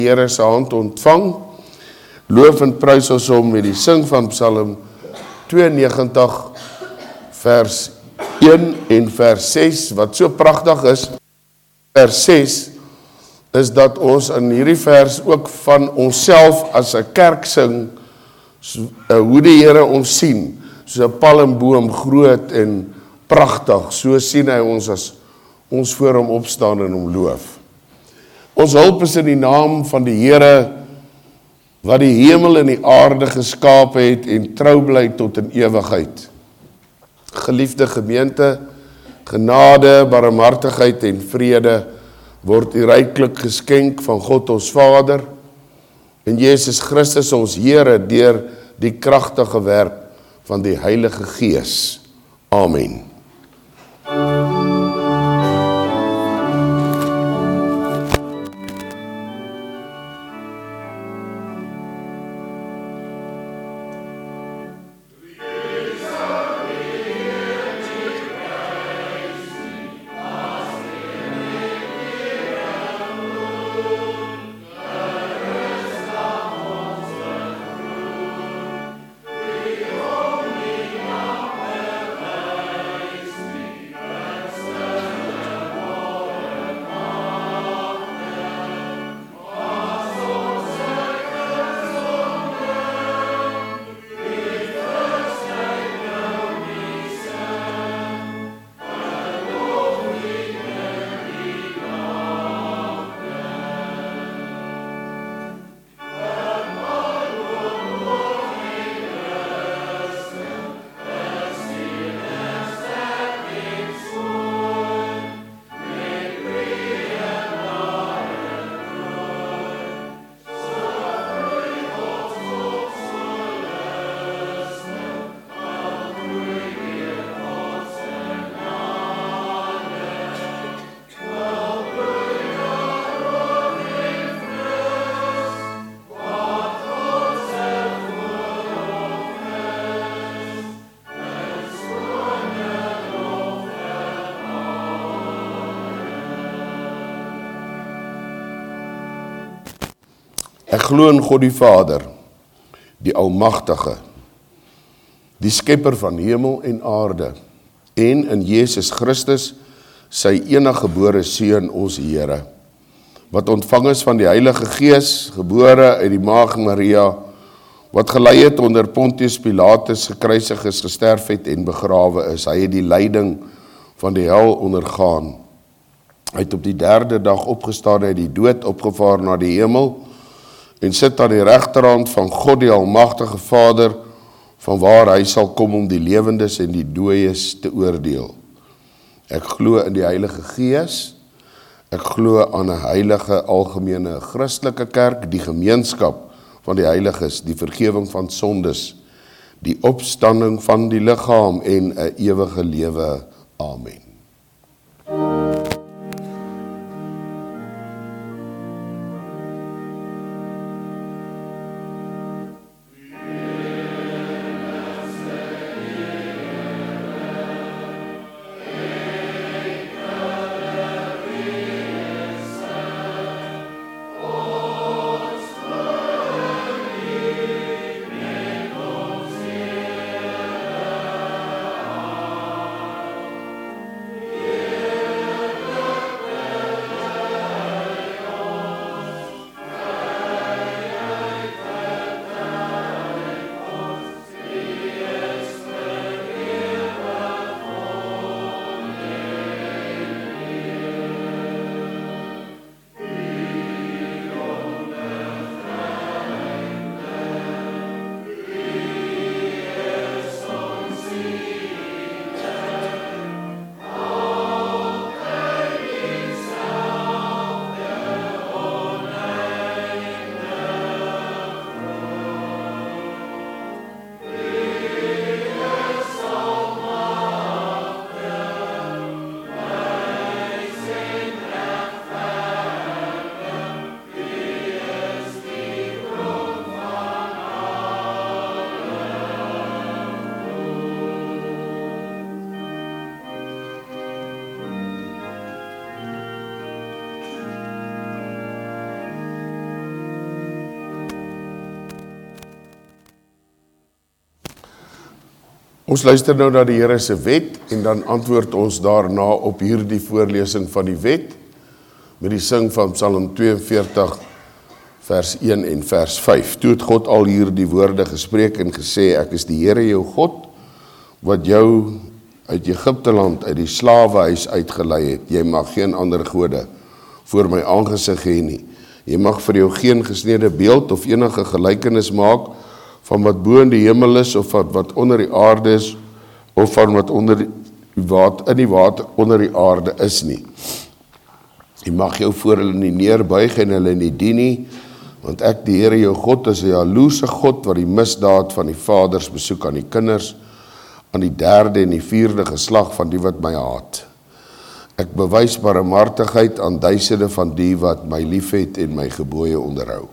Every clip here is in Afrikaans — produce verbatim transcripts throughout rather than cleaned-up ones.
Here se hand ontvang. Loof en prys ons hom met die sing van Psalm tweeënnegentig vers een en vers ses, wat so pragtig is. Vers ses is dat ons in hierdie vers ook van onsself as 'n kerk sing, hoe die Here ons sien, soos 'n palmboom, groot en pragtig. So sien hy ons as ons voor hom opstaan en hom loof. Ons hulp is in die naam van die Here, wat die hemel en die aarde geskaap het en trou bly tot in ewigheid. Geliefde gemeente, genade, barmhartigheid en vrede word u ryklik geskenk van God ons Vader en Jesus Christus ons Here deur die kragtige werk van die Heilige Gees. Amen. Ek glo in God die Vader, die Almagtige, die Skepper van hemel en aarde, en in Jesus Christus, sy eniggebore Seun, ons Here, wat ontvang is van die Heilige Gees, gebore uit die Maagd Maria, wat gelei het onder Pontius Pilatus, gekruisig is, gesterf het en begrawe is. Hy het die lyding van die hel ondergaan. Hy het op die derde dag opgestaan uit die dood, opgevaar na die hemel, en sit aan die regterhand van God die Almagtige Vader, van waar hy sal kom om die lewendes en die dooies te oordeel. Ek glo in die Heilige Gees, ek glo aan 'n heilige algemene Christelike kerk, die gemeenskap van die heiliges, die vergewing van sondes, die opstanding van die liggaam en 'n ewige lewe. Amen. Ons luister nou na die Here se wet en dan antwoord ons daarna op hierdie voorlesing van die wet met die sing van Psalm tweeënveertig vers een en vers vyf. Toe het God al hierdie woorde gespreek en gesê, ek is die Here jou God wat jou uit Egipte land uit die slawehuis uitgelei het. Jy mag geen ander gode voor my aangesig hê nie. Jy mag vir jou geen gesnede beeld of enige gelykenis maak van wat bo in die hemel is, of wat, wat onder die aarde is, of van wat onder die water, in die water onder die aarde is nie. Jy mag jou voor hulle nie neerbuig en hulle nie dien nie, want ek die Here jou God is 'n jaloerse God wat die misdaad van die vaders besoek aan die kinders, aan die derde en die vierde geslag van die wat my haat. Ek bewys barmhartigheid aan duisende van die wat my liefhet en my gebooie onderhou.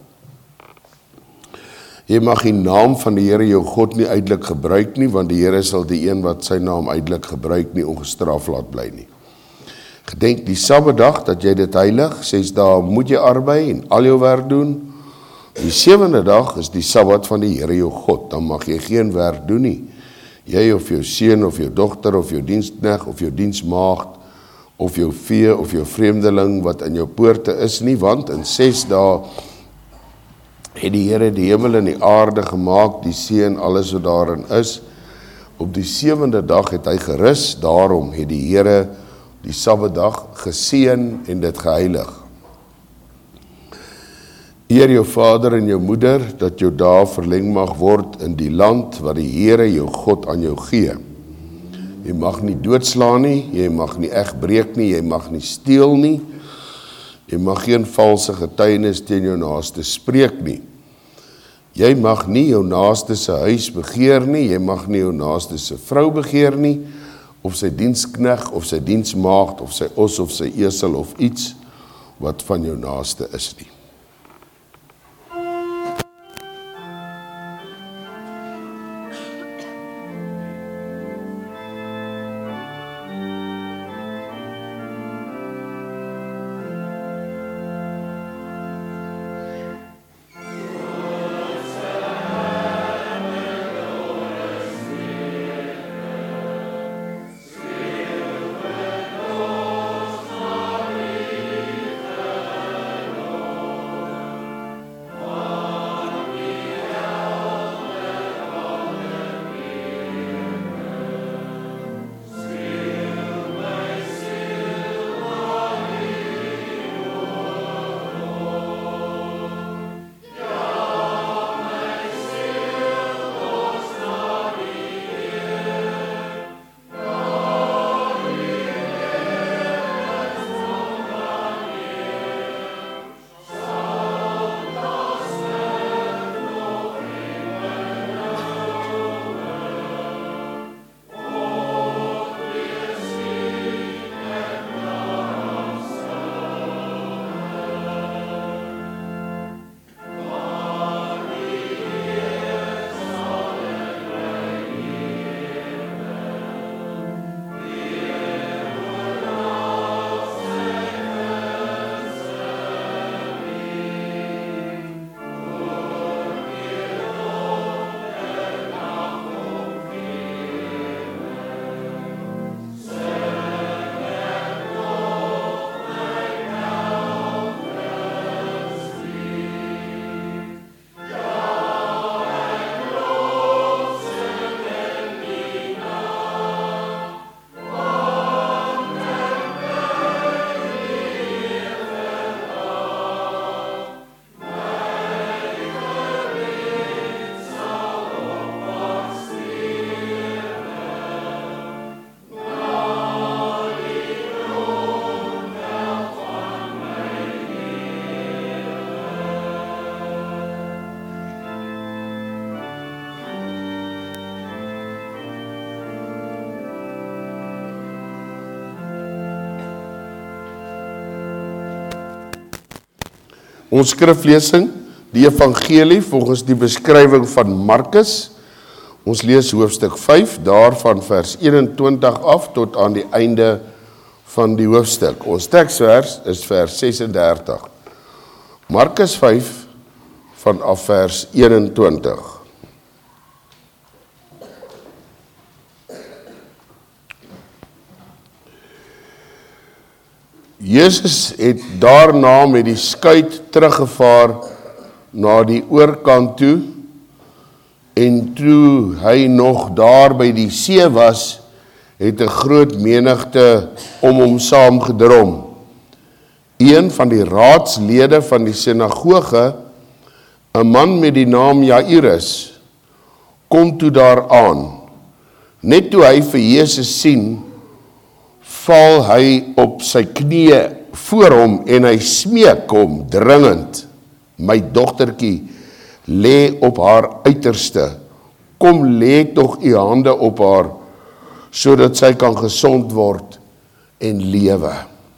Jy mag die naam van die Here jou God nie uitelik gebruik nie, want die Here sal die een wat sy naam uitelik gebruik nie ongestraf laat bly nie. Gedenk die Sabbatdag dat jy dit heilig, ses dae moet jy arbei en al jou werk doen. Die sewende dag is die Sabbat van die Here jou God, dan mag jy geen werk doen nie. Jy of jou seun of jou dogter of jou diensknegt of jou diensmaagd of jou vee of jou vreemdeling wat in jou poorte is nie, want in ses dae het die Here die hemel en die aarde gemaak, die see en alles wat daarin is. Op die sewende dag het hy gerus, daarom het die Here die Sabbatdag geseën en dit geheilig. Eer jou vader en jou moeder, dat jou dae verleng mag word in die land wat die Here jou God aan jou gee. Jy mag nie doodslaan nie, jy mag nie egbreek nie, jy mag nie steel nie, jy mag geen valse getuienis teen jou naaste spreek nie. Jy mag nie jou naaste se huis begeer nie, jy mag nie jou naaste se vrou begeer nie, of sy diensknegt, of sy diensmaagd, of sy os, of sy esel, of iets wat van jou naaste is nie. Ons skriflesing, die evangelie volgens die beskrywing van Markus. Ons lees hoofstuk vyf, daarvan vers eenentwintig af tot aan die einde van die hoofstuk. Ons teksvers is vers sesendertig. Markus vyf vanaf vers eenentwintig. Jesus het daarna met die skuit teruggevaar na die oorkant toe, en toe hy nog daar by die see was, het 'n groot menigte om hom saam gedrom. Een van die raadslede van die sinagoge, 'n man met die naam Jairus, kom toe daar aan. Net toe hy vir Jesus sien, val hy op sy knieë voor hom en hy smeek hom dringend: my dogtertjie lê op haar uiterste, kom lê tog u hande op haar, sodat sy kan gesond word en lewe.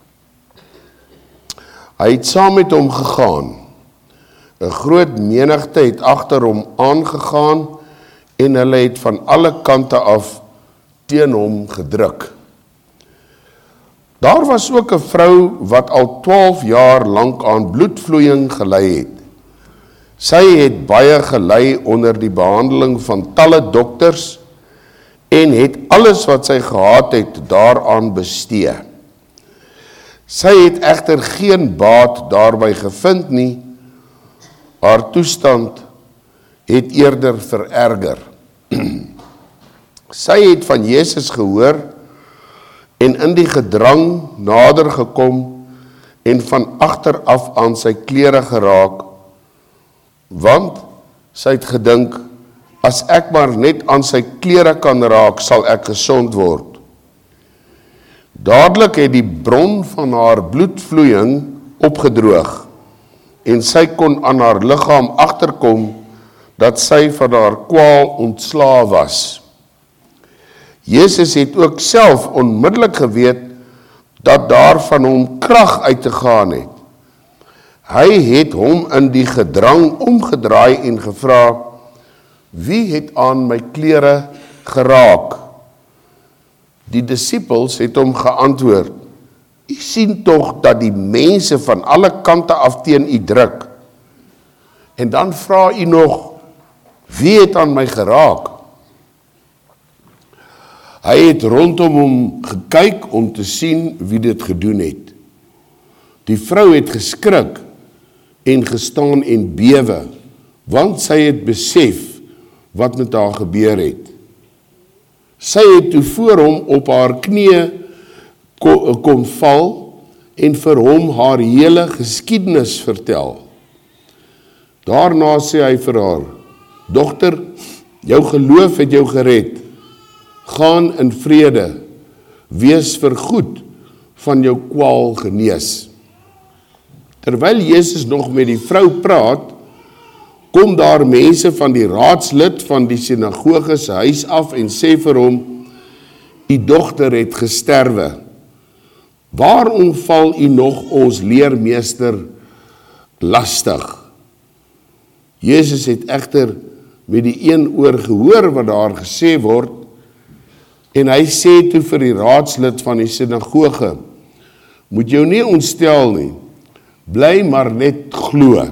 Hy het saam met hom gegaan. 'n Groot menigte het agter hom aangegaan en hulle het van alle kante af teen hom gedruk. Daar was ook 'n vrou wat al twaalf jaar lank aan bloedvloeiing gely het. Sy het baie gely onder die behandeling van talle dokters en het alles wat sy gehad het daaraan bestee. Sy het egter geen baat daarby gevind nie. Haar toestand het eerder vererger. Sy het van Jesus gehoor en in die gedrang nader gekom en van agter af aan sy klere geraak, want sy het gedink, as ek maar net aan sy klere kan raak, sal ek gesond word. Dadelik het die bron van haar bloedvloeiing opgedroog en sy kon aan haar liggaam agterkom dat sy van haar kwaal ontslae was. Jesus het ook self onmiddellik geweet dat daar van hom krag uit te gaan het. Hy het hom in die gedrang omgedraai en gevra: wie het aan my klere geraak? Die disippels het hom geantwoord: u sien tog dat die mense van alle kante af teen u druk. En dan vra u nog: wie het aan my geraak? Hy het rondom hom gekyk om te sien wie dit gedoen het. Die vrou het geskrik en gestaan en bewe, want sy het besef wat met haar gebeur het. Sy het toe voor hom op haar knieë kom, kom val en vir hom haar hele geskiedenis vertel. Daarna sê hy vir haar: dogter, jou geloof het jou gered. Gaan in vrede, wees vergoed van jou kwaal genees. Terwyl Jesus nog met die vrou praat, kom daar mense van die raadslid van die sinagoge se huis af en sê vir hom: u dogter het gesterwe. Waarom val u nog ons leermeester lastig? Jesus het egter met die een oor gehoor wat daar gesê word, en hy sê toe vir die raadslid van die sinagoge: moet jou nie ontstel nie, bly maar net glo.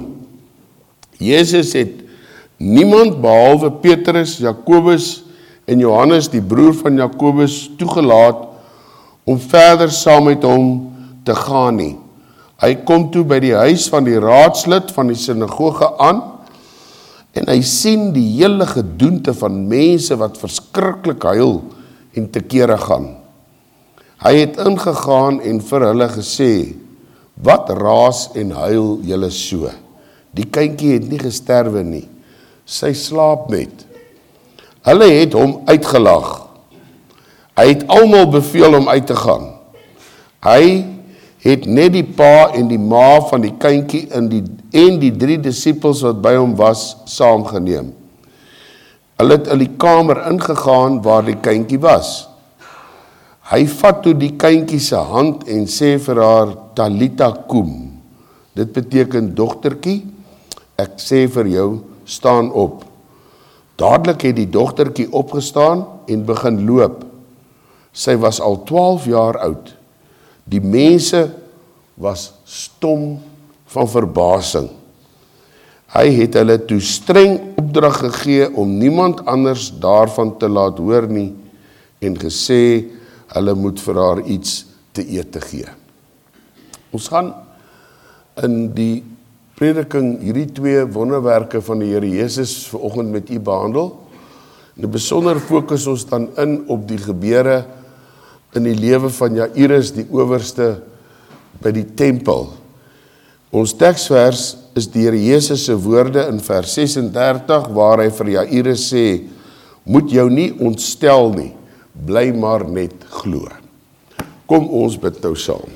Jesus het niemand behalwe Petrus, Jakobus en Johannes, die broer van Jakobus, toegelaat om verder saam met hom te gaan nie. Hy kom toe by die huis van die raadslid van die sinagoge aan, en hy sien die hele gedoente van mense wat verskriklik huil en te kere gaan. Hy het ingegaan en vir hulle gesê: wat raas en huil julle so? Die kindjie het nie gesterwe nie, sy slaap net. Hulle het hom uitgelag. Hy het almal beveel om uit te gaan. Hy het net die pa en die ma van die kindjie en die, en die drie disippels wat by hom was, saamgeneem. Hulle het in die kamer ingegaan waar die kindjie was. Hy vat toe die kindjie se hand en sê vir haar: Talita kum. Dit beteken: dogtertjie, ek sê vir jou, staan op. Dadelik het die dogtertjie opgestaan en begin loop. Sy was al twaalf jaar oud. Die mense was stom van verbasing. Hy het hulle toe streng opdrag gegee om niemand anders daarvan te laat hoor nie, en gesê hulle moet vir haar iets te eet te gee. Ons gaan in die prediking hierdie twee wonderwerke van die Here Jesus vanoggend met u behandel. En in besonder fokus ons dan in op die gebeure in die lewe van Jairus, die owerste by die tempel. Ons teksvers is die Here Jesus se woorde in vers ses en dertig, waar hy vir Jairus sê, moet jou nie ontstel nie, bly maar net glo. Kom ons bid nou saam.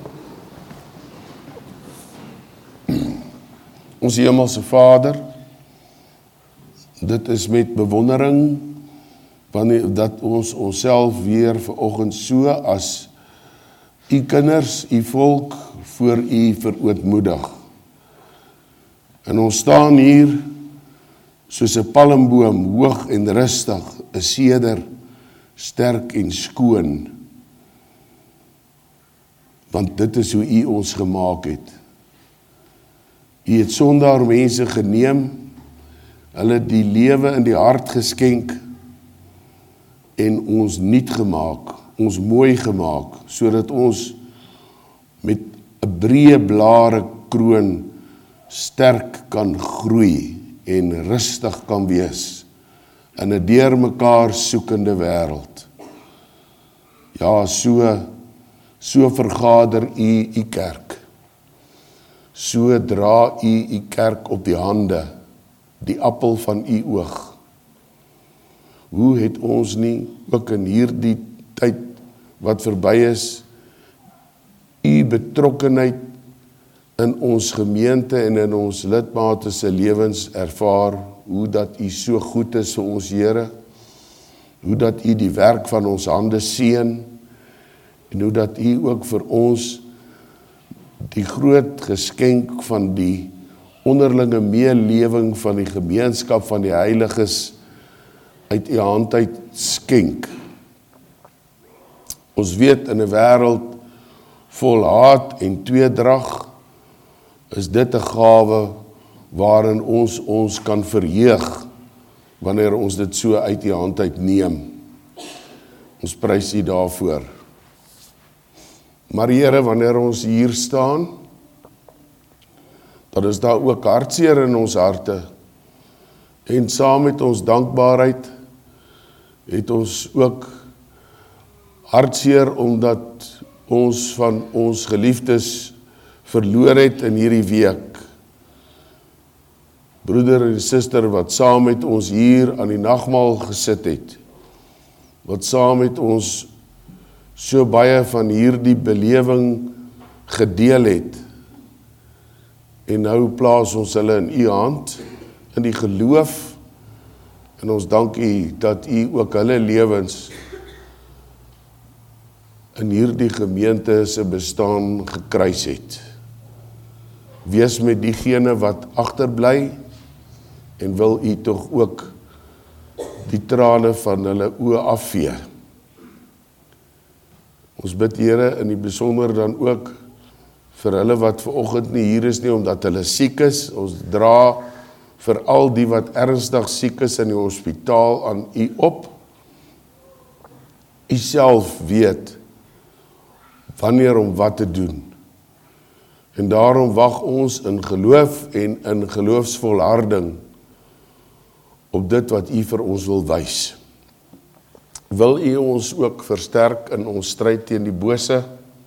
Ons hemelse Vader, dit is met bewondering wanneer dat ons onsself weer vanoggend so as u kinders, u volk voor u verootmoedig. En ons staan hier soos 'n palmboom, hoog en rustig, 'n seder, sterk en skoon. Want dit is hoe u ons gemaak het. U het sondaar mense geneem, hulle die lewe in die hart geskenk en ons nuut gemaak, ons mooi gemaak, sodat ons met 'n breë blare kroon sterk kan groei en rustig kan wees in 'n deurmekaar soekende wêreld. Ja, so so vergader u u kerk. So dra u u kerk op die hande, die appel van u oog. Hoe het ons nie ook in hierdie tyd wat verby is, u betrokkenheid in ons gemeente en in ons lidmate se lewens ervaar, hoe dat u so goed is vir ons Here, hoe dat u die werk van ons hande seën, en hoe dat u ook vir ons die groot geskenk van die onderlinge meelewing van die gemeenskap van die heiliges uit u hand uit skenk. Ons weet in 'n wêreld vol haat en tweedrag is dit 'n gawe waarin ons ons kan verheug wanneer ons dit so uit u hand uit neem. Ons prys u daarvoor. Maar Here, wanneer ons hier staan, dan is daar ook hartseer in ons harte. En saam met ons dankbaarheid het ons ook hartseer omdat ons van ons geliefdes verloor het in hierdie week. Broeder en suster wat saam met ons hier aan die nagmaal gesit het, wat saam met ons so baie van hierdie belewing gedeel het, en nou plaas ons hulle in u hand, in die geloof, en ons dank u dat u ook hulle lewens in hierdie gemeente se bestaan gekruis het. Wees met diegene wat agterbly, en wil u tog ook die trane van hulle oë afvee. Ons bid Here in die besonder dan ook vir hulle wat vanoggend nie hier is nie, omdat hulle siek is. Ons dra vir al die wat ernstig siek is in die hospitaal aan u op. U self weet wanneer om wat te doen. En daarom wag ons in geloof en in geloofsvolharding op dit wat u vir ons wil wys. Wil u ons ook versterk in ons stryd teen die bose,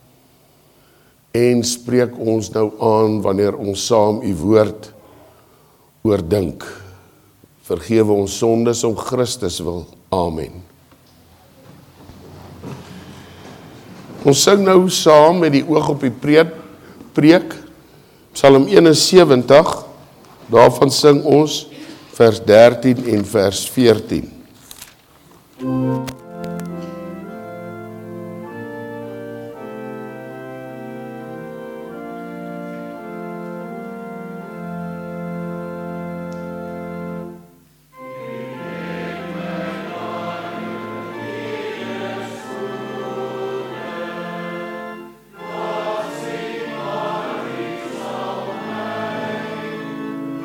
en spreek ons nou aan wanneer ons saam u woord oordink. Vergewe ons sondes om Christus wil. Amen. Ons sing nou saam met die oog op die preek, preek Psalm eenensewentig, daarvan sing ons vers dertien en vers veertien.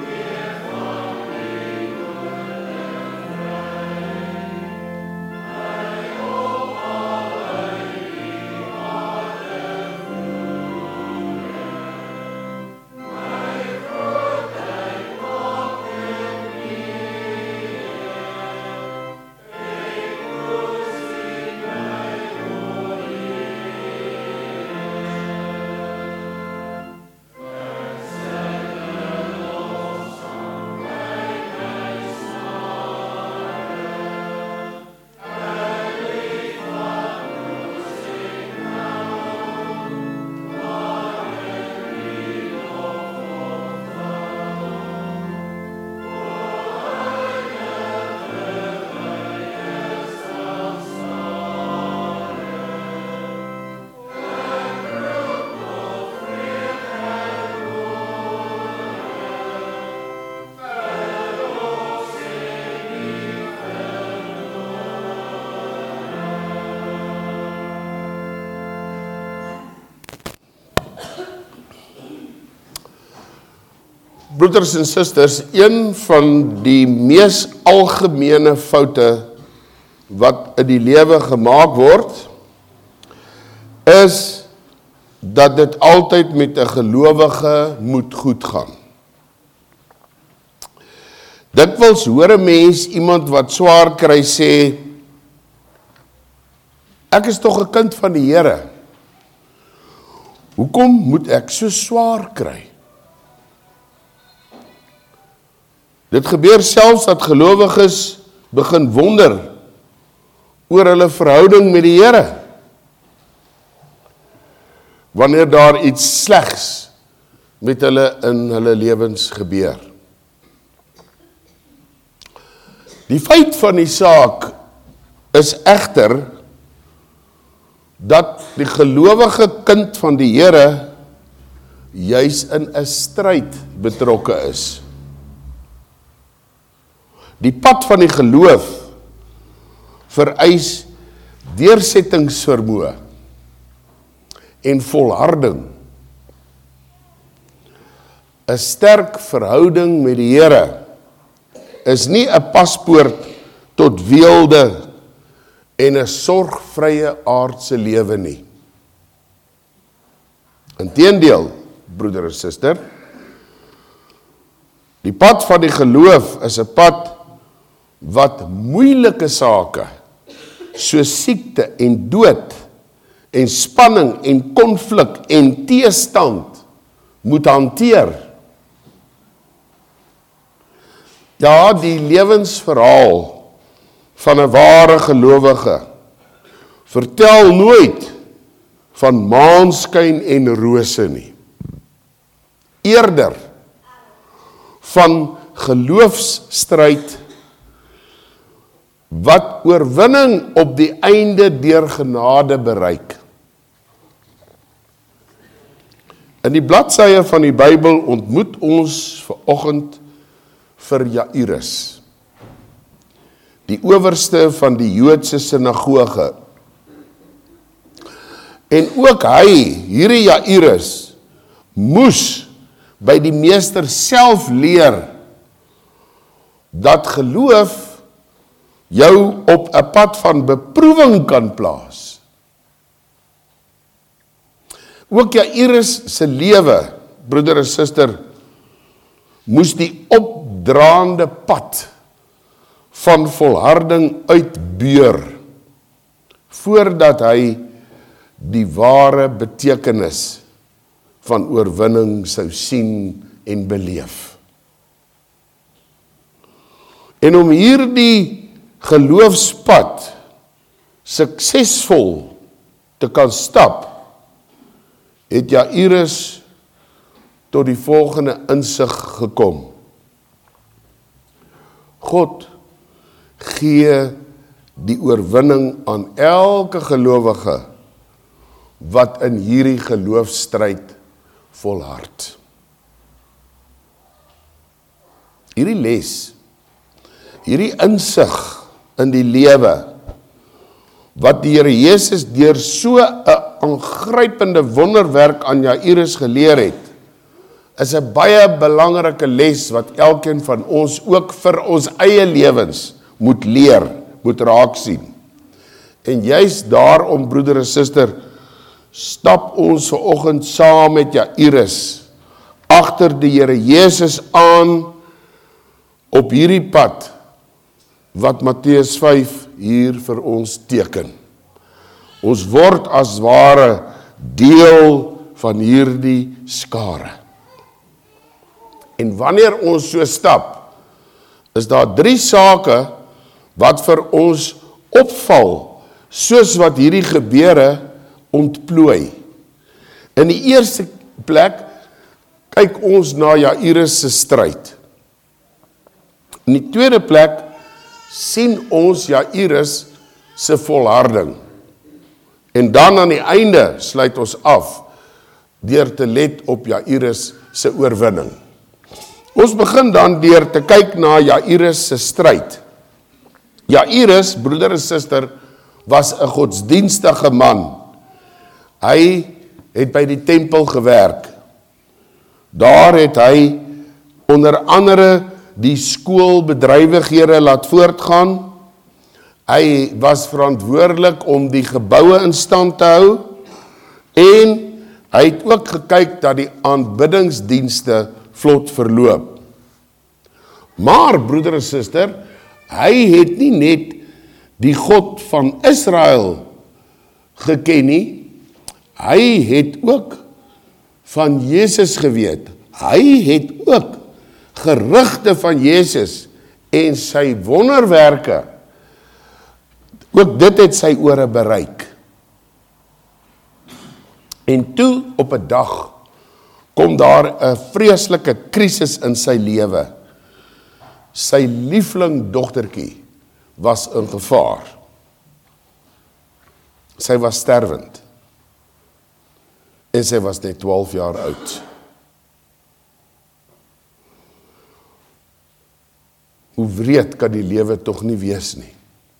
I Broeders en susters, een van die mees algemene foute wat in die lewe gemaak word, is dat dit altyd met 'n gelowige moet goed gaan. Dikwels hoor 'n mens iemand wat swaar kry sê, ek is tog 'n kind van die Here. Hoekom moet ek so swaar kry? Dit gebeur selfs dat gelowiges begin wonder oor hulle verhouding met die Here, wanneer daar iets slegs met hulle in hulle lewens gebeur. Die feit van die saak is egter dat die gelowige kind van die Here juis in 'n stryd betrokke is. Die pad van die geloof vereis deursettingsvermoë en volharding. 'n Sterk verhouding met die Here is nie 'n paspoort tot weelde en 'n sorgvrye aardse lewe nie. Inteendeel, broeder en suster, die pad van die geloof is 'n pad wat moeilike sake, soos siekte en dood, en spanning en konflik en teestand moet hanteer. Ja, die lewensverhaal van 'n ware gelowige vertel nooit van maanskyn en rose nie. Eerder van geloofsstryd wat oorwinning op die einde deur genade bereik. In die bladsye van die Bybel ontmoet ons vanoggend vir Jairus, die owerste van die Joodse sinagoge. En ook hy, hierdie Jairus, moes by die meester self leer dat geloof jou op 'n pad van beproewing kan plaas. Ook Jairus se lewe, broeder en suster, moes die opdraande pad van volharding uitbeur, voordat hy die ware betekenis van oorwinning sou sien en beleef. En om hierdie geloofspad suksesvol te kan stap, het Jairus tot die volgende insig gekom. God gee die oorwinning aan elke gelowige wat in hierdie geloofstryd volhard. Hierdie les, hierdie insig in die lewe, wat die Here Jesus deur so 'n aangrypende wonderwerk aan Jairus geleer het, is 'n baie belangrike les wat elkeen van ons ook vir ons eie lewens moet leer, moet raak sien. En juist daarom, broeder en suster, stap ons vanoggend saam met Jairus agter die Here Jesus aan op hierdie pad wat Matteus vyf hier vir ons teken. Ons word as ware deel van hierdie skare. En wanneer ons so stap, is daar drie sake wat vir ons opval, soos wat hierdie gebeure ontplooi. In die eerste plek, kyk ons na Jairus se stryd. In die tweede plek, sien ons Jairus se volharding. En dan aan die einde sluit ons af deur te let op Jairus se oorwinning. Ons begin dan deur te kyk na Jairus se stryd. Jairus, broeder en suster, was 'n godsdienstige man. Hy het by die tempel gewerk. Daar het hy onder andere die skoolbedrywighede laat voortgaan. Hy was verantwoordelik om die geboue in stand te hou en hy het ook gekyk dat die aanbiddingsdienste vlot verloop. Maar, broeder en suster, hy het nie net die God van Israel geken nie, hy het ook van Jesus geweet. Hy het ook gerugte van Jesus en sy wonderwerke, ook dit het sy ore bereik. En toe op 'n dag kom daar 'n vreeslike krisis in sy lewe. Sy liefling dogtertjie was in gevaar. Sy was sterwend. En sy was net twaalf jaar oud. Hoe wreed kan die lewe tog nie wees nie.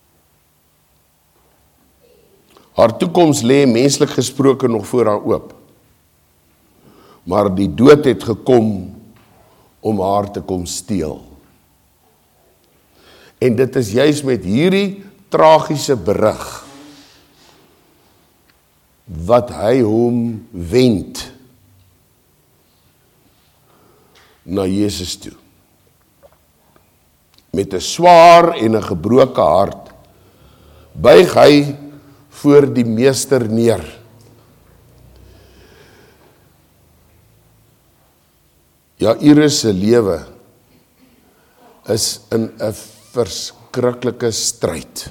Haar toekoms lê menslik gesproke nog voor haar oop. Maar die dood het gekom om haar te kom steel. En dit is juis met hierdie tragiese berig wat hy hom wend na Jesus toe. Met 'n swaar en 'n gebroke hart buig hy voor die meester neer. Jairus se lewe is in 'n verskriklike stryd.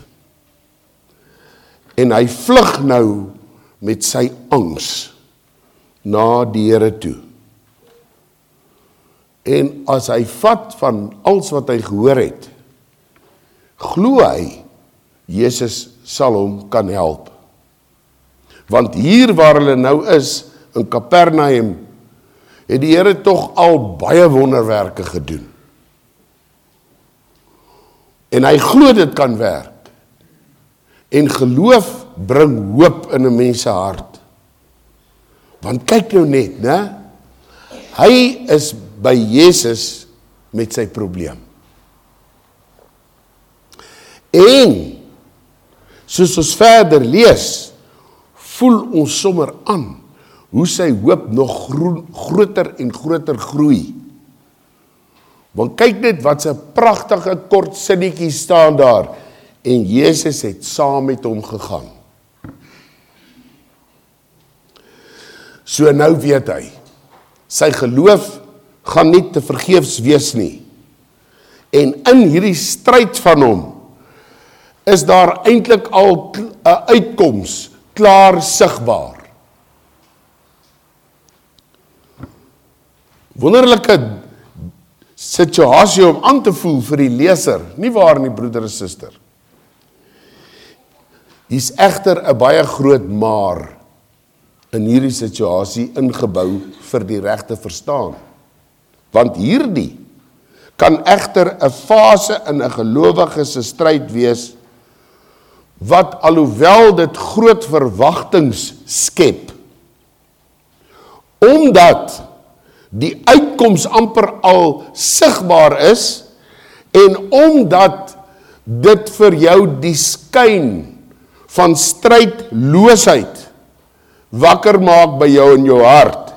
En hy vlug nou met sy angs na die Here toe. En as hy vat van alles wat hy gehoor het, glo hy, Jesus sal hom kan help. Want hier waar hulle nou is, in Kapernaum, het die Here tog al baie wonderwerke gedoen. En hy glo dit kan werk. En geloof bring hoop in 'n mens se hart. Want kyk nou net, né? Hy is by Jesus met sy probleem. En soos ons verder lees, voel ons sommer aan hoe sy hoop nog groen, groter en groter groei. Want kyk net wat 'n pragtige kort sinnetjie staan daar. En Jesus het saam met hom gegaan. So nou weet hy, sy geloof gaan nie te vergeefs wees nie. En in hierdie stryd van hom, is daar eintlik al 'n uitkoms, klaar sigbaar. Wonderlike situasie om aan te voel vir die leser, nie waar nie, broeder en suster? Hier is egter 'n baie groot maar in hierdie situasie ingebou vir die regte verstaan. Want hierdie kan egter 'n fase in 'n gelowige se stryd wees, wat alhoewel dit groot verwagtings skep, omdat die uitkoms amper al sigbaar is, en omdat dit vir jou die skyn van strydloosheid wakker maak by jou in jou hart,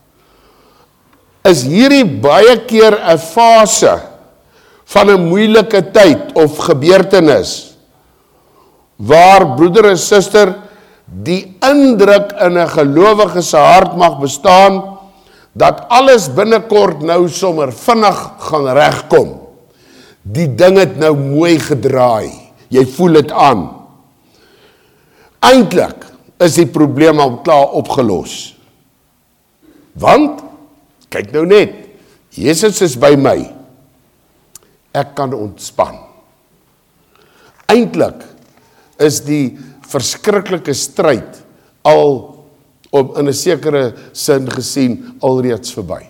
is hierdie baie keer 'n fase van 'n moeilike tyd of gebeurtenis, waar broeder en suster die indruk in 'n gelowige se hart mag bestaan, dat alles binnekort nou sommer vinnig gaan regkom. Die ding het nou mooi gedraai, jy voel dit aan. Eintlik is die probleem al klaar opgelos. Want, kyk nou net, Jesus is by my. Ek kan ontspan. Eintlik is die verskriklike stryd al om in 'n sekere sin gesien alreeds verby.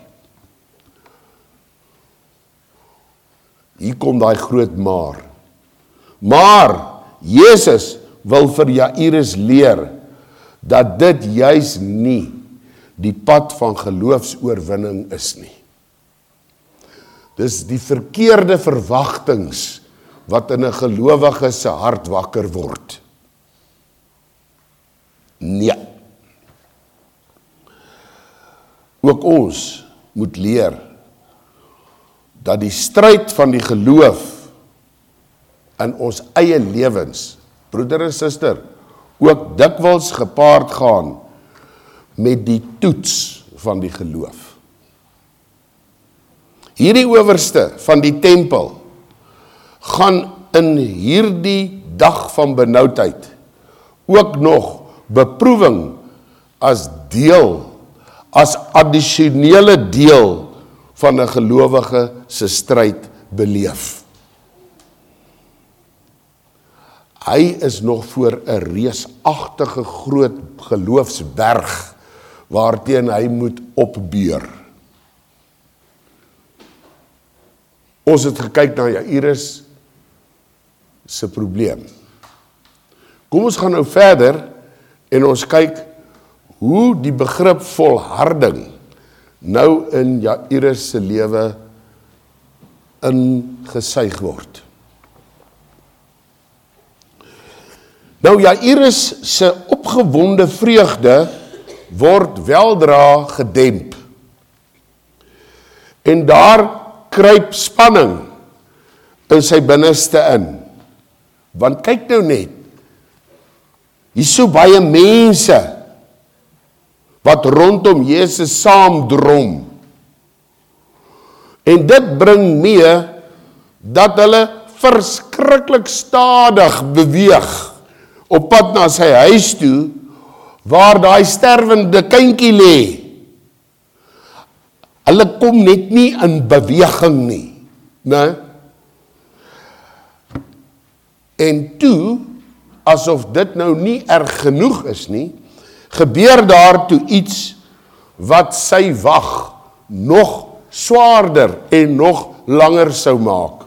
Hier kom daai groot maar. Maar Jesus wil vir Jairus leer dat dit juis nie die pad van geloofsoorwinning is nie. Dis die verkeerde verwagtings wat in 'n gelowige se hart wakker word. Nee. Ook ons moet leer dat die stryd van die geloof in ons eie lewens, broeder en suster, ook dikwels gepaard gaan met die toets van die geloof. Hierdie owerste van die tempel gaan in hierdie dag van benoudheid ook nog beproewing as deel, as addisionele deel van 'n gelowige se stryd beleef. Hy is nog voor 'n reusagtige groot geloofsberg waarteen hy moet opbeur. Ons het gekyk na Jairus se probleem. Kom ons gaan nou verder en ons kyk hoe die begrip volharding nou in Jairus se lewe ingesuig word. Nou Jairus se opgewonde vreugde word weldra gedemp. En daar kruip spanning in sy binneste in. Want kyk nou net, hier is so baie mense wat rondom Jesus saamdrom. En dit bring mee dat hulle verskriklik stadig beweeg op pad na sy huis toe, waar daai sterwende kindjie lê. Hulle kom net nie in beweging nie, né? En toe, asof dit nou nie erg genoeg is nie, gebeur daar toe iets wat sy wag nog swaarder en nog langer sou maak.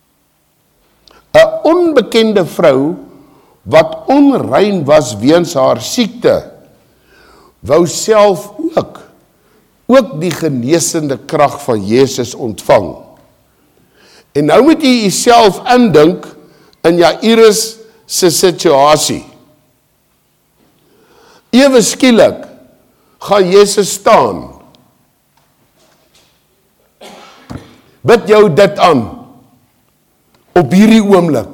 'n Onbekende vrou wat onrein was weens haar siekte, wou self ook, ook die genesende krag van Jesus ontvang. En nou moet jy jouself indink in Jairus se situasie. Ewe skielik gaan Jesus staan. Bid jou dit aan op hierdie oomblik.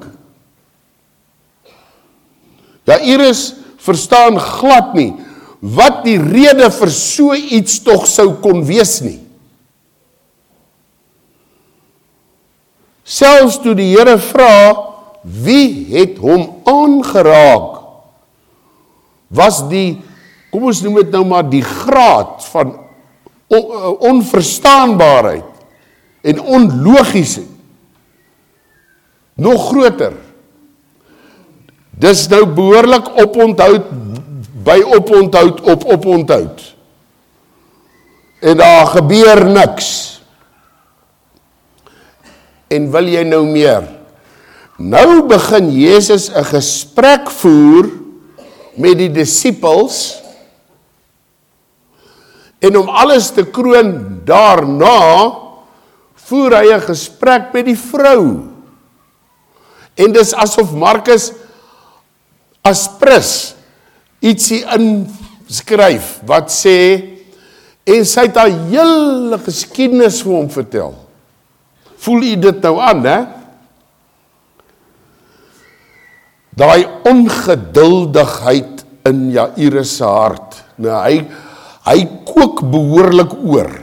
Jairus verstaan glad nie wat die rede vir so iets tog sou kon wees nie. Selfs toe die Here vra, wie het hom aangeraak, was die, kom ons noem dit nou maar, die graad van on, onverstaanbaarheid en onlogiesheid nog groter. Dis nou behoorlik oponthoud, by oponthoud, op oponthoud. En daar gebeur niks. En wil jy nou meer? Nou begin Jesus 'n gesprek voer met die disippels, en om alles te kroon daarna, voer hy 'n gesprek met die vrou. En dis asof Markus Aspris ietsie inskryf wat sê, en sy het haar hele geskiedenis vir hom vertel. Voel jy dit nou aan, hè? Daai ongeduldigheid in Jairus se hart. Nou, hy, hy kook behoorlik oor.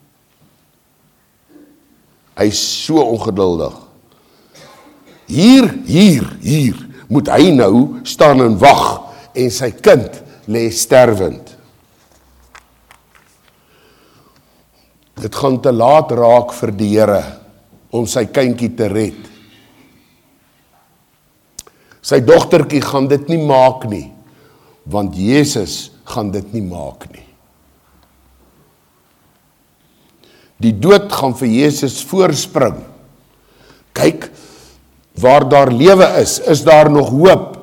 Hy is so ongeduldig. Hier, hier, hier, moet hy nou staan en wag, en sy kind lê sterwend. Dit gaan te laat raak vir die Here om sy kindjie te red. Sy dogtertjie gaan dit nie maak nie, want Jesus gaan dit nie maak nie. Die dood gaan vir Jesus voorspring. Kyk, waar daar lewe is, is daar nog hoop.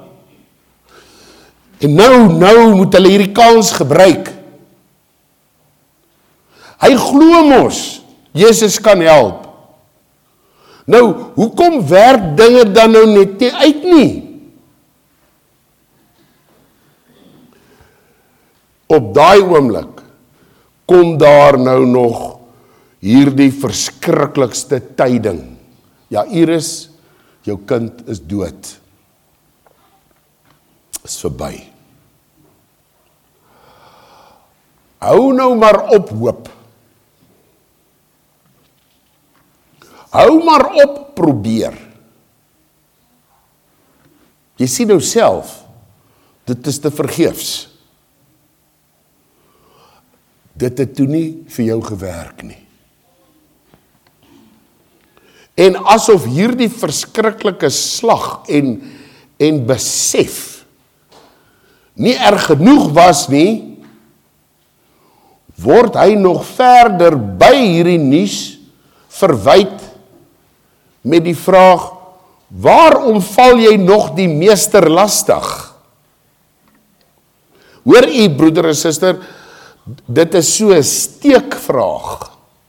En nou, nou moet hulle hierdie kans gebruik. Hy glo mos, Jesus kan help. Nou, hoekom werk dinge dan nou net nie uit nie? Op daai oomblik kom daar nou nog hierdie verskriklikste tyding. Ja, Iris, jou kind is dood. Is verby. Hou nou maar op hoop. Hou maar op probeer. Jy sien nou self, dit is te vergeefs. Dit het toe nie vir jou gewerk nie. En asof hierdie verskriklike slag en, en besef nie erg genoeg was nie, word hy nog verder by hierdie nuus verwyd met die vraag, waarom val jy nog die meester lastig? Hoor u broeder en suster, dit is so 'n steekvraag.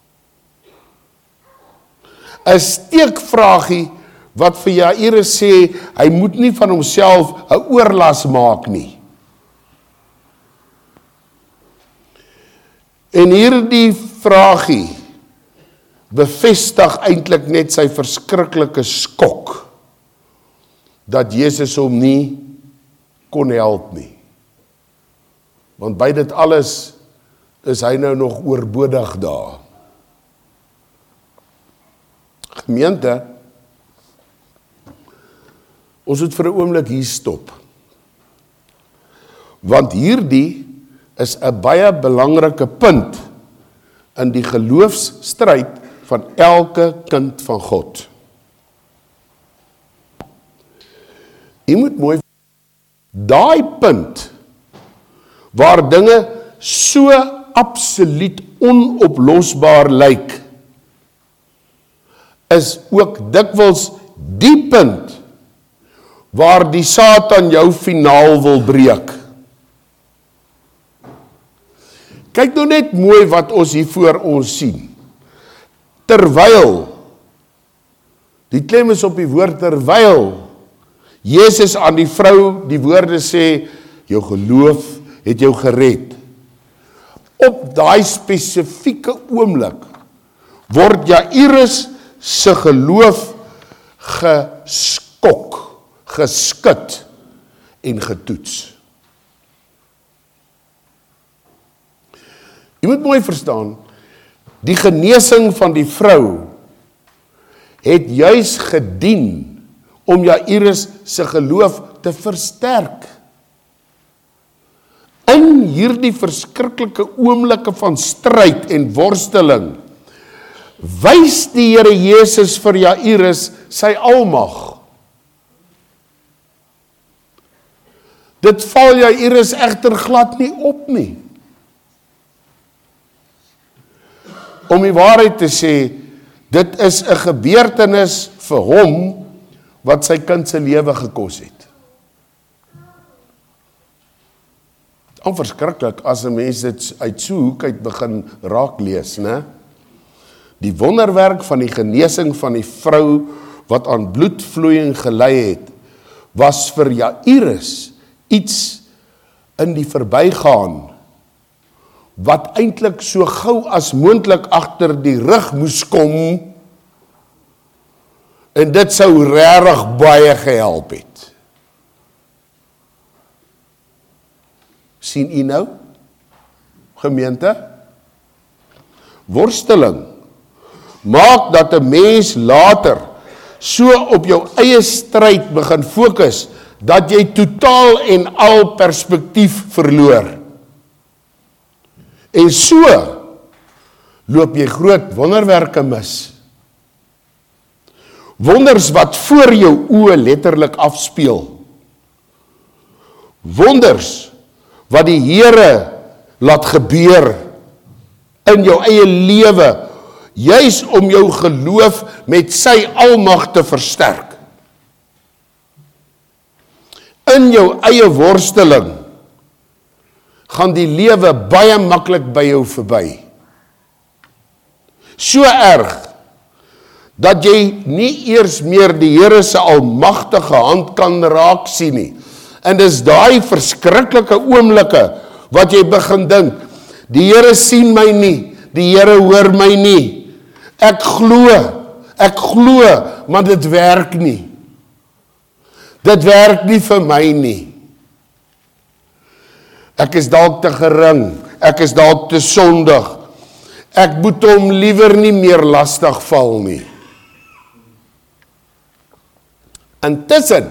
'n steekvraagie wat vir Jairus sê, hy moet nie van homself 'n oorlas maak nie. En hierdie vraagie bevestig eintlik net sy verskriklike skok, dat Jesus hom nie kon help nie. Want by dit alles is hy nou nog oorbodig daar. Gemeente, ons moet vir 'n oomblik hier stop. Want hierdie is 'n baie belangrike punt in die geloofsstryd van elke kind van God. Jy moet mooi, daai punt waar dinge so absoluut onoplosbaar lyk, is ook dikwels die punt waar die Satan jou finaal wil breek. Kyk nou net mooi wat ons hier voor ons sien. Terwyl, die klem is op die woord terwyl, Jesus aan die vrou die woorde sê, jou geloof het jou gered. Op daai spesifieke oomblik word Jairus se geloof geskok, geskit en getoets. Jy moet mooi verstaan, die genesing van die vrou het juis gedien om Jairus se geloof te versterk. In hierdie verskriklike oomblikke van stryd en worsteling, wys die Here Jesus vir Jairus sy almag. Dit val Jairus egter glad nie op nie. Om die waarheid te sê, dit is 'n gebeurtenis vir hom wat sy kind se lewe gekos het. Al verskriklik as 'n mens dit uit so hoek uit begin raak lees, né? Die wonderwerk van die genesing van die vrou wat aan bloedvloeiing gelei het, was vir Jairus iets in die verbygaan wat eintlik so gou as moontlik agter die rug moes kom, en dit sou regtig baie gehelp het. Sien u nou, gemeente? Worsteling maak dat 'n mens later so op jou eie stryd begin fokus, dat jy totaal en al perspektief verloor. En so loop jy groot wonderwerke mis. Wonders wat voor jou oë letterlik afspeel. Wonders wat die Here laat gebeur in jou eie lewe, juis om jou geloof met sy almag te versterk. In jou eie worsteling gaan die lewe baie maklik by jou verby. So erg dat jy nie eers meer die Here se almagtige hand kan raak sien nie. En dis daai verskriklike oomblikke wat jy begin dink, die Here sien my nie, die Here hoor my nie. Ek glo, ek glo, maar dit werk nie. Dit werk nie vir my nie. Ek is dalk te gering, ek is dalk te sondig. Ek moet hom liewer nie meer lastig val nie. Intussen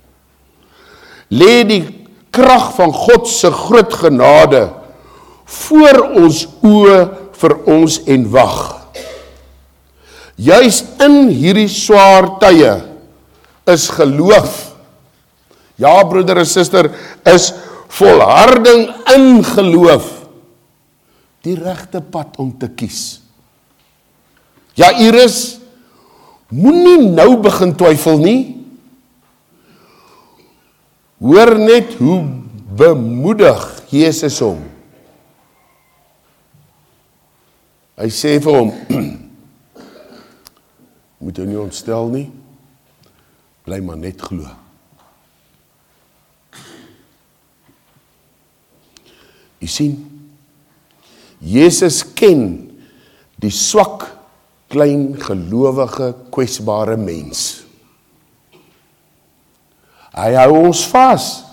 lê die krag van God se groot genade voor ons oë vir ons en wag. Juis in hierdie swaar tye is geloof, ja broeder en suster, is volharding in geloof die regte pad om te kies. Jairus, moenie nou begin twyfel nie. Hoor net hoe bemoedig Jesus hom. Hy sê vir hom, moet jy nie ontstel nie, bly maar net glo. Jy sien, Jesus ken die swak, klein, gelowige, kwesbare mens. Hy hou ons vas.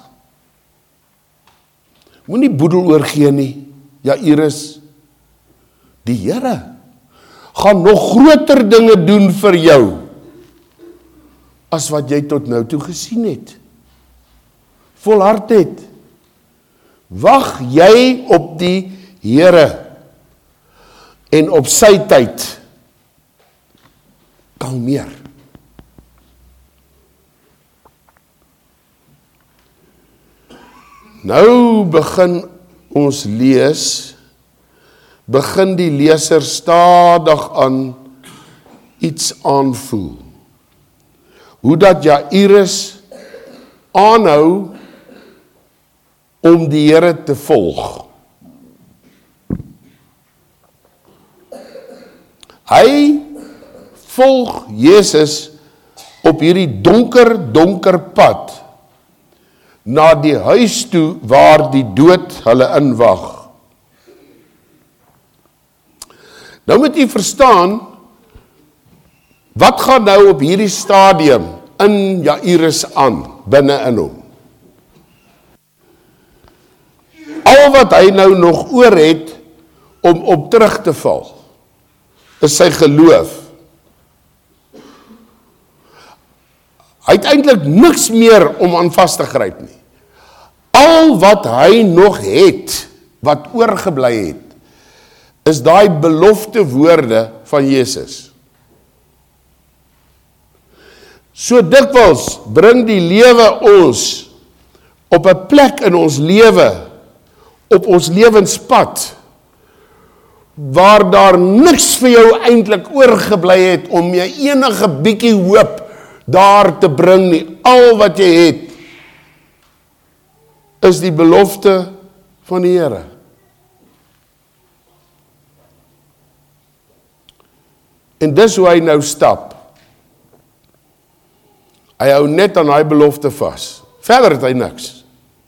Moenie boedel oorgee nie, Jairus. Die Here gaan nog groter dinge doen vir jou as wat jy tot nou toe gesien het. Volhard net. Wag jy op die Here en op sy tyd kalmeer. Nou begin ons lees, begin die leser stadig aan iets aanvoel. Hoe dat Jairus aanhou om die Here te volg. Hy volg Jesus op hierdie donker, donker pad na die huis toe waar die dood hulle inwag. Nou moet jy verstaan, wat gaan nou op hierdie stadium in Jairus aan, binne in hom? Al wat hy nou nog oor het om op terug te val, is sy geloof. Hy het eintlik niks meer om aan vas te gryp nie. Al wat hy nog het, wat oorgebly het, is daai belofte woorde van Jesus. So dikwels bring die lewe ons op 'n plek in ons lewe, op ons lewenspad, waar daar niks vir jou eintlik oorgebly het om jy enige bietjie hoop daar te bring nie. Al wat jy het, is die belofte van die Here. En dis hoe hy nou stap. Hy hou net aan hy belofte vas. Verder het hy niks.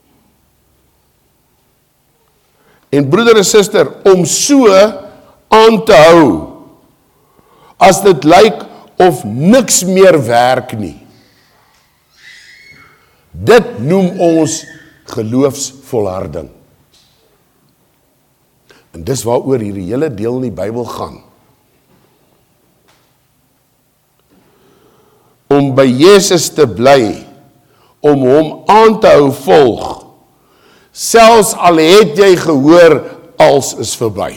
En broeder en suster, om so aan te hou, as dit lyk of niks meer werk nie. Dit noem ons geloofsvolharding. En dis waaroor hierdie hele deel in die Bybel gaan. Om by Jesus te bly, om hom aan te hou volg, selfs al het jy gehoor, als is verby.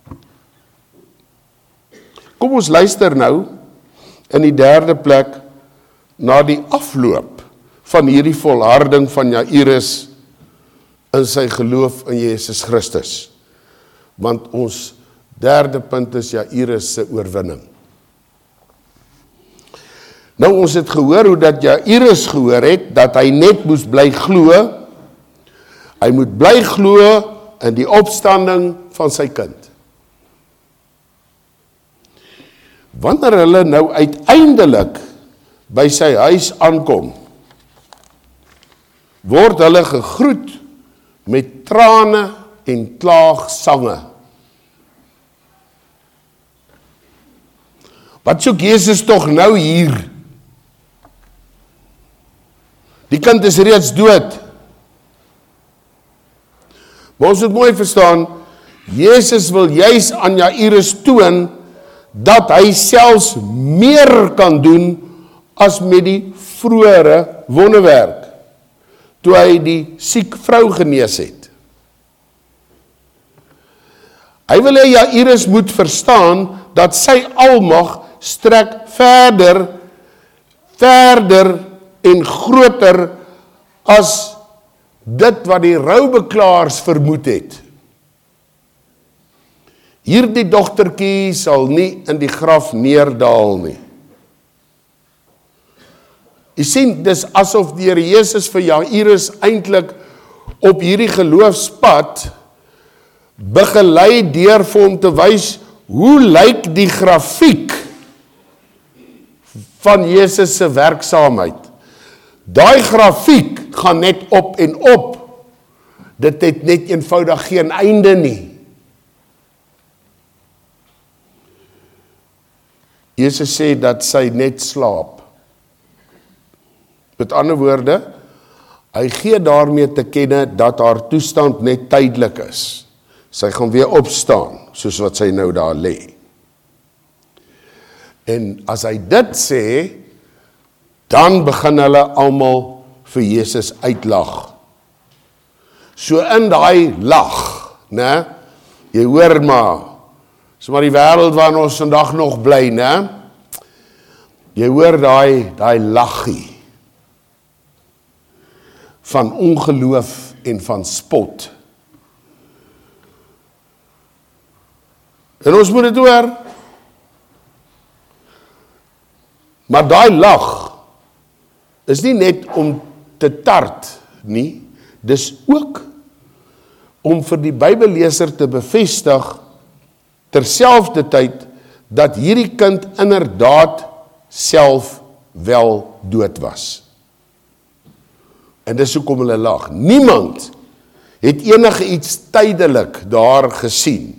Kom ons luister nou, in die derde plek, na die afloop van hierdie volharding van Jairus in sy geloof in Jesus Christus. Want ons derde punt is Jairus se oorwinning. Nou ons het gehoor hoe dat Jairus gehoor het, dat hy net moes bly glo, hy moet bly glo in die opstanding van sy kind. Wanneer hulle nou uiteindelik by sy huis aankom, word hulle gegroet met trane en klaagsange. Wat soek Jesus tog nou hier? Die kind is reeds dood. Maar ons moet mooi verstaan, Jesus wil juis aan Jairus toon, dat hy selfs meer kan doen, as met die vroegere wonderwerk, toe hy die siek vrou genees het. Hy wil hê Jairus moet verstaan, dat sy almag strek verder, verder en groter, as dit wat die roubeklaars vermoed het. Hierdie dogtertjie sal nie in die graf neerdaal nie. Jy sien, dis asof die Here Jesus vir Jairus eintlik op hierdie geloofspad begelei deur vir hom te wys, hoe lyk die grafiek van Jesus se werksaamheid. Daai grafiek gaan net op en op. Dit het net eenvoudig geen einde nie. Jesus sê dat sy net slaap. Met ander woorde, hy gee daarmee te kenne dat haar toestand net tydelik is. Sy gaan weer opstaan, soos wat sy nou daar lê. En as hy dit sê, dan begin hulle almal vir Jesus uitlag. So in daai lag, né? Jy hoor maar, is maar die wêreld waarin ons vandag nog bly, né? Jy hoor daai daai laggie van ongeloof en van spot. En ons moet dit hoor. Maar daai lag is nie net om te tart nie, dis ook om vir die Bybelleser te bevestig terselfdertyd dat hierdie kind inderdaad self wel dood was. En dis hoekom hulle lag. Niemand het enige iets tydelik daar gesien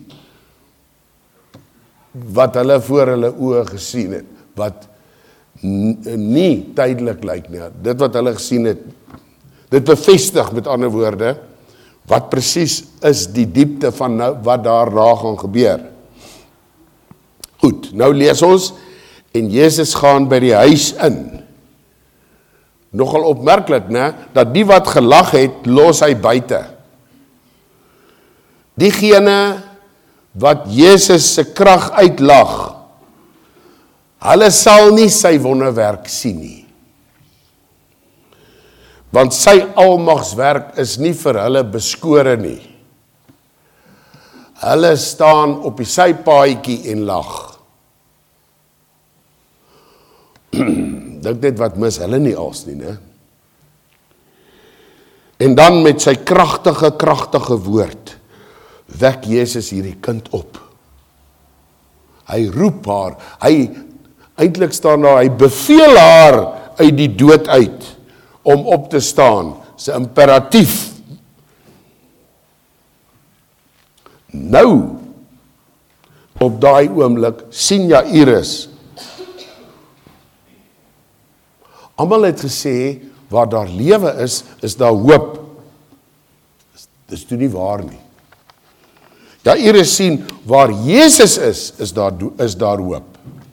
wat hulle voor hulle oë gesien het, wat nie tydelik lyk nie. Dit wat hulle gesien het, dit bevestig met ander woorde, wat presies is die diepte van nou, wat daarna gaan gebeur. Goed, nou lees ons, en Jesus gaan by die huis in. Nogal opmerklik, né, dat die wat gelag het, los hy buite. Diegene wat Jesus se krag uitlag, hulle sal nie sy wonderwerk sien nie. Want sy almagswerk is nie vir hulle beskore nie. Hulle staan op die sypaadjie en lag. Dink net wat mis hulle nie als nie, né? En dan met sy kragtige, kragtige woord, wek Jesus hierdie kind op. Hy roep haar, hy, eintlik staan daar, hy beveel haar uit die dood uit, om op te staan, sy imperatief. Nou, op daai oomblik, sien Jairus, almal het gesê, waar daar lewe is, is daar hoop. Dis toe nie waar nie. Jairus sien, waar Jesus is, is daar, is daar hoop.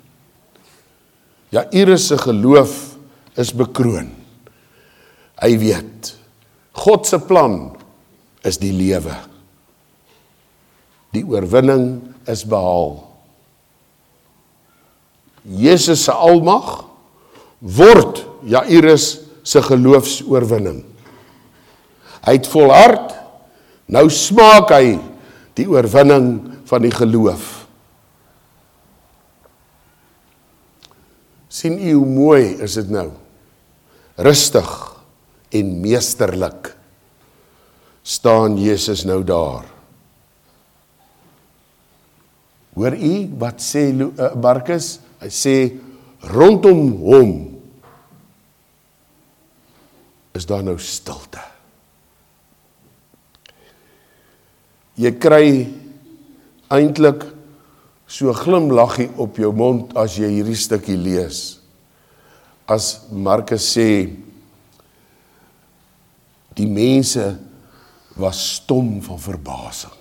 Jairus se geloof is bekroon. Hy weet, God se plan is die lewe. Die oorwinning is behaal. Jesus se almag word Jairus se geloofsoorwinning. Hy het volhard, nou smaak hy die oorwinning van die geloof. Sien u hoe mooi is dit nou? Rustig en meesterlik staan Jesus nou daar. Hoor u wat sê Markus? Hy sê, rondom hom is daar nou stilte. Jy kry eintlik so 'n glimlaggie op jou mond as jy hierdie stukkie lees. As Markus sê, die mense was stom van verbasing.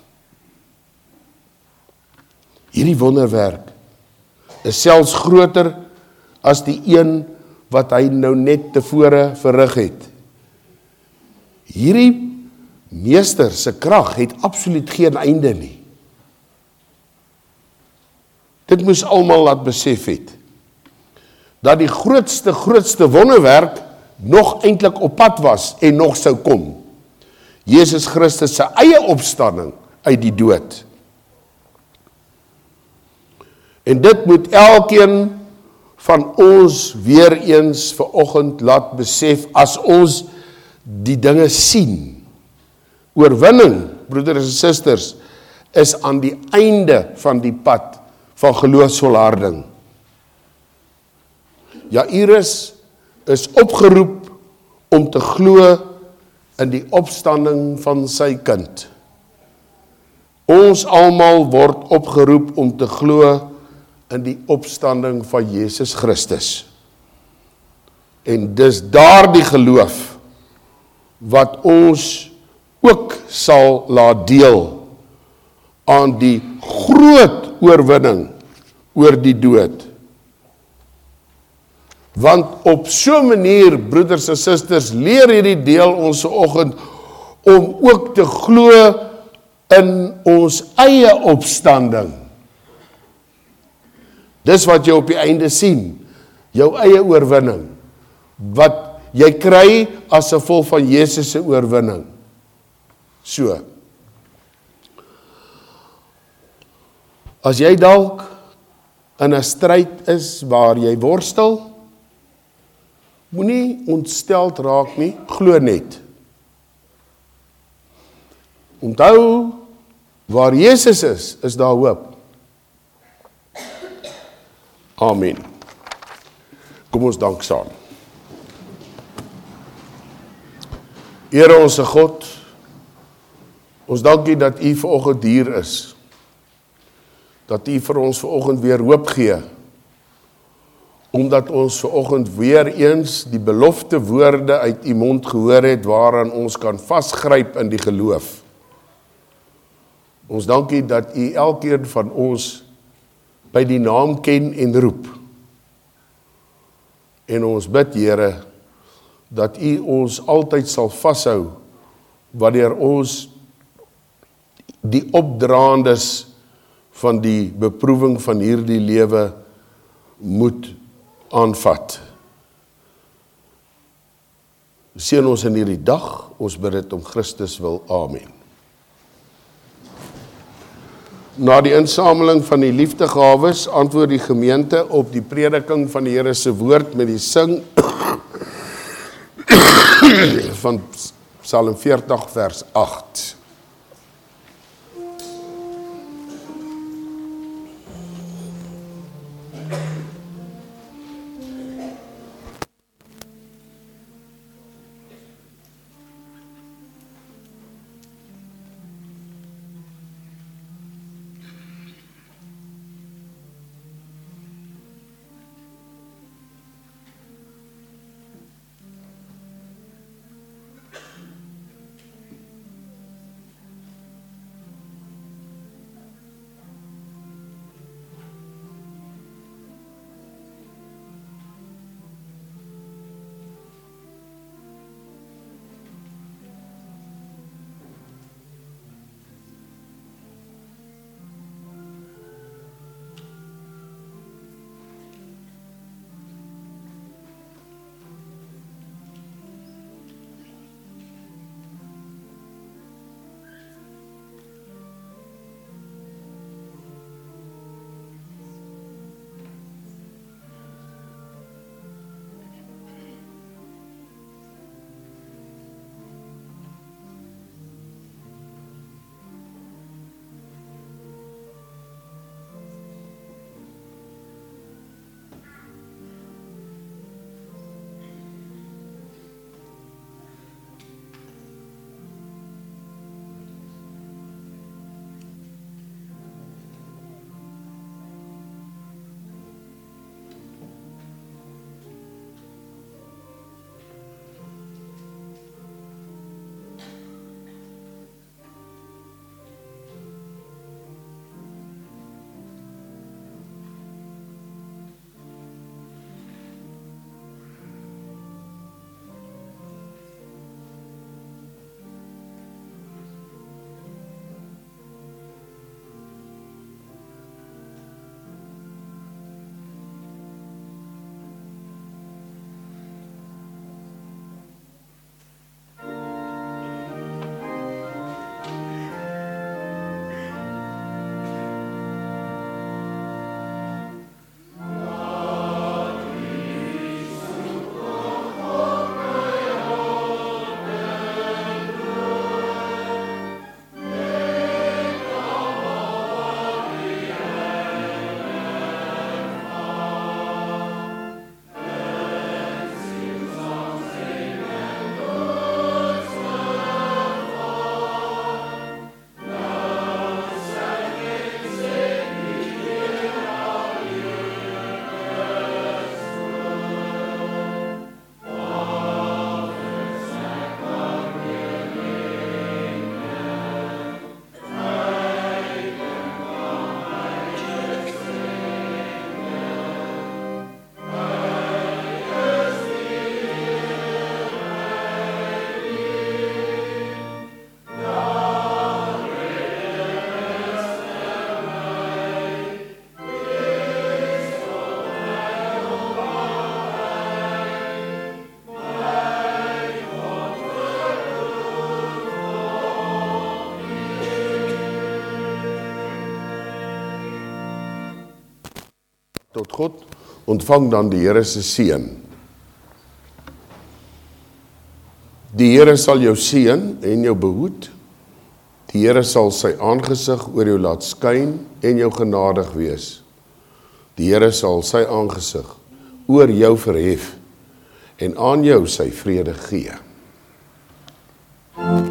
Hierdie wonderwerk is selfs groter as die een wat hy nou net tevore verrig het. Hierdie meester se krag het absoluut geen einde nie. Dit moes almal laat besef het, dat die grootste, grootste wonderwerk nog eintlik op pad was en nog sou kom. Jesus Christus se eie opstanding uit die dood. En dit moet elkeen van ons weer eens vanoggend laat besef as ons die dinge sien. Oorwinning, broeders en susters, is aan die einde van die pad van geloofsvolharding. Jairus is opgeroep om te glo in die opstanding van sy kind. Ons almal word opgeroep om te glo in die opstanding van Jesus Christus. En dis daardie geloof wat ons ook sal laat deel aan die groot oorwinning oor die dood. Want op so 'n manier, broeders en susters, leer hierdie deel ons vanoggend om ook te glo in ons eie opstanding. Dis wat jy op die einde sien, jou eie oorwinning, wat jy kry as gevolg van Jesus se oorwinning. So, as jy dalk in 'n stryd is waar jy worstel, moenie ontsteld raak nie, glo net. Onthou, waar Jesus is, is daar hoop. Amen. Kom ons dank saam. Here onse God, ons dankie dat U vanoggend hier is. Dat U vir ons vanoggend weer hoop gee. Omdat ons vanoggend weer eens die belofte woorde uit U mond gehoor het waaraan ons kan vasgryp in die geloof. Ons dankie dat U elkeen van ons by die naam ken en roep. En ons bid, Here, dat U ons altyd sal vashou wanneer ons die opdraandes van die beproewing van hierdie lewe moet aanvat. Seën ons in hierdie dag, ons bid dit om Christus wil. Amen. Na die insameling van die liefdegawes antwoord die gemeente op die prediking van die Here se woord met die sing van Psalm veertig vers agt. tot God, ontvang dan die Here se seën. Die Here sal jou seën en jou behoed. Die Here sal sy aangesig oor jou laat skyn en jou genadig wees. Die Here sal sy aangesig oor jou verhef en aan jou sy vrede gee.